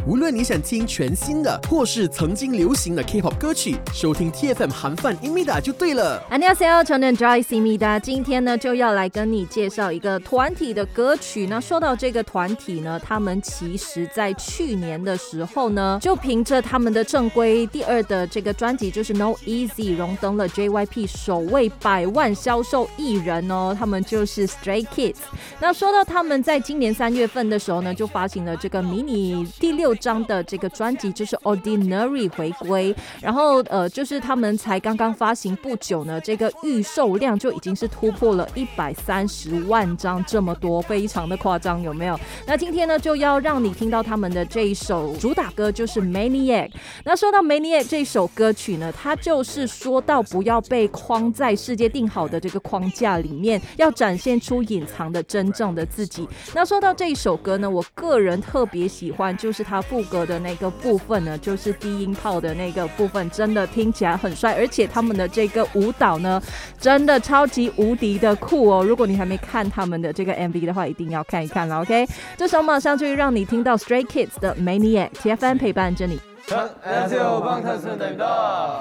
无论你想听全新的或是曾经流行的 K-pop 歌曲，收听 TFM 韩饭 Imida 就对了。 안녕하세요， 저는 Joyce Imida。今天呢就要来跟你介绍一个团体的歌曲。那说到这个团体呢，他们其实在去年的时候呢，就凭着他们的正规第2的这个专辑，就是 No Easy， 荣登了 JYP 首位100万销售艺人哦。他们就是 Stray Kids。那说到他们在今年3月份的时候呢，就发行了这个迷你第6张的这个专辑，就是 Ordinary 回归。然后就是他们才刚刚发行不久呢，这个预售量就已经是突破了130万张，这么多，非常的夸张，有没有？那今天呢就要让你听到他们的这一首主打歌，就是 Maniac。 那说到 Maniac 这首歌曲呢，它就是说到不要被框在世界定好的这个框架里面，要展现出隐藏的真正的自己。那说到这一首歌呢，我个人特别喜欢就是它副歌的那个部分呢，就是低音炮的那个部分，真的听起来很帅，而且他们的这个舞蹈呢真的超级无敌的酷哦。如果你还没看他们的这个 MV 的话，一定要看一看了 OK。 这首马上就会让你听到 Stray Kids 的 Maniac。 TFM 陪伴着你。 안녕하세요 방탄소년단입니다。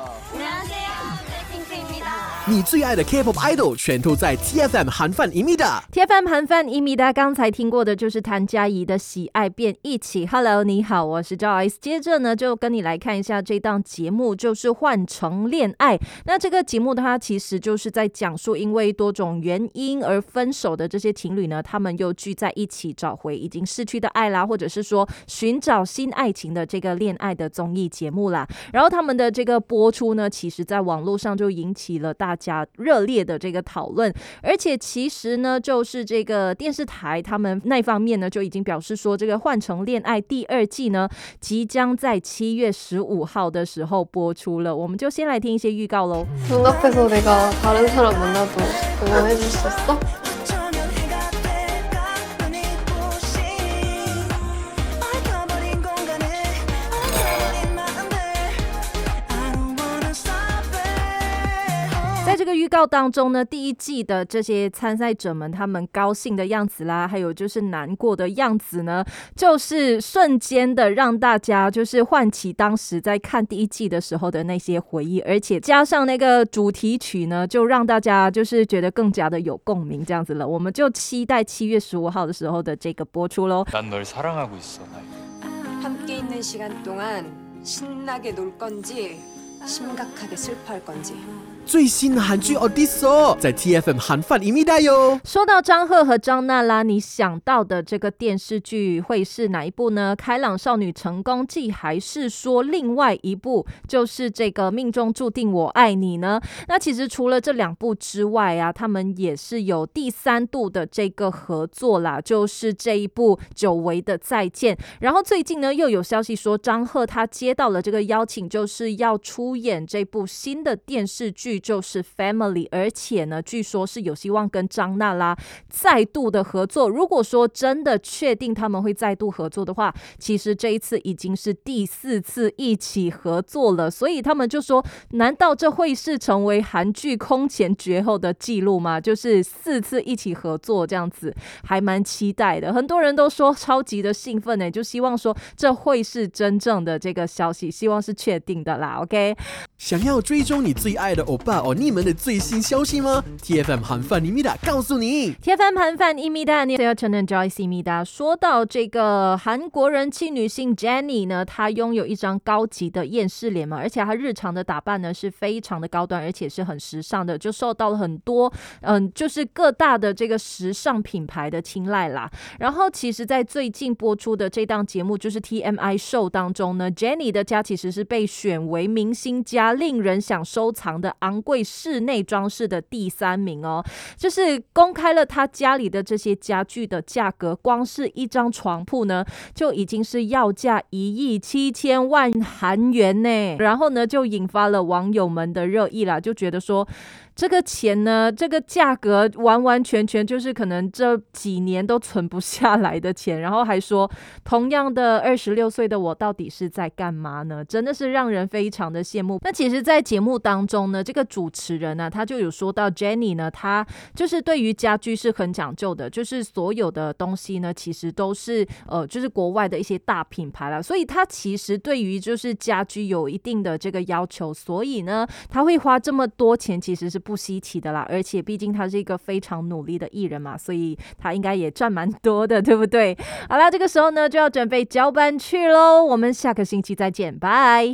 你最爱的 K-pop idol 全都在 TFM 韩饭 Imida。 TFM 韩饭 Imida， 刚才听过的就是谭嘉怡的喜爱便一起。 Hello 你好，我是 Joyce。 接着呢就跟你来看一下这档节目，就是换乘恋爱。那这个节目它其实就是在讲述因为多种原因而分手的这些情侣呢，他们又聚在一起找回已经逝去的爱啦，或者是说寻找新爱情的这个恋爱的综艺节目啦。然后他们的这个播出呢，其实在网络上就引起了大家热烈的这个讨论。而且其实呢就是这个电视台他们那方面呢就已经表示说，这个换乘恋爱第2季呢即将在7月15号的时候播出了。我们就先来听一些预告咯。 눈앞에서 내가 다른 사람 만나도 응원해줄 수 있어? 在这个预告当中呢，第1季的这些参赛者们他们高兴的样子啦，还有就是难过的样子呢，就是瞬间的让大家就是唤起当时在看第1季的时候的那些回忆，而且加上那个主题曲呢，就让大家就是觉得更加的有共鸣这样子了。我们就期待7月15号的时候的这个播出咯。 난 널 사랑하고 있어. 함께 있는 시간 동안 신나게 놀 건지 심각하게 슬퍼할 건지. 最新的韩剧 Audition 在 TFM 韩饭 Imida 哟。 说到张赫和张娜拉，你想到的这个电视剧会是哪一部呢？开朗少女成功记，还是说另外一部就是这个命中注定我爱你呢？那其实除了这2部之外啊，他们也是有第3度的这个合作啦，就是这一部久违的再见。然后最近呢又有消息说，张赫他接到了这个邀请，就是要出演这部新的电视剧，就是 Family。 而且呢据说是有希望跟张娜拉再度的合作。如果说真的确定他们会再度合作的话，其实这一次已经是第4次一起合作了。所以他们就说，难道这会是成为韩剧空前绝后的记录吗？就是4次一起合作这样子，还蛮期待的。很多人都说超级的兴奋耶，就希望说这会是真正的这个消息，希望是确定的啦 OK。 想要追踪你最爱的欧巴哦你们的最新消息吗？ TFM 韩饭 Imida 告诉你。 TFM 韩饭 Imida， 你好，我是 Joyce Imida。 说到这个韩国人气女星 Jennie 呢，她拥有一张高级的厌世脸嘛，而且她日常的打扮呢是非常的高端，而且是很时尚的，就受到了很多就是各大的这个时尚品牌的青睐啦。然后其实在最近播出的这档节目就是 TMI Show 当中呢， Jennie 的家其实是被选为明星家令人想收藏的昂贵室内装饰的第3名哦。就是公开了他家里的这些家具的价格，光是一张床铺呢就已经是要价1.7亿韩元呢。然后呢就引发了网友们的热议啦，就觉得说这个钱呢，这个价格完完全全就是可能这几年都存不下来的钱，然后还说同样的26岁的我到底是在干嘛呢？真的是让人非常的羡慕。那其实在节目当中呢，这个主持人呢，他就有说到 Jennie 呢，他就是对于家居是很讲究的，就是所有的东西呢其实都是就是国外的一些大品牌啦，所以他其实对于就是家居有一定的这个要求，所以呢他会花这么多钱其实是不稀奇的啦，而且毕竟他是一个非常努力的艺人嘛，所以他应该也赚蛮多的，对不对？好啦，这个时候呢就要准备交班去咯，我们下个星期再见，拜。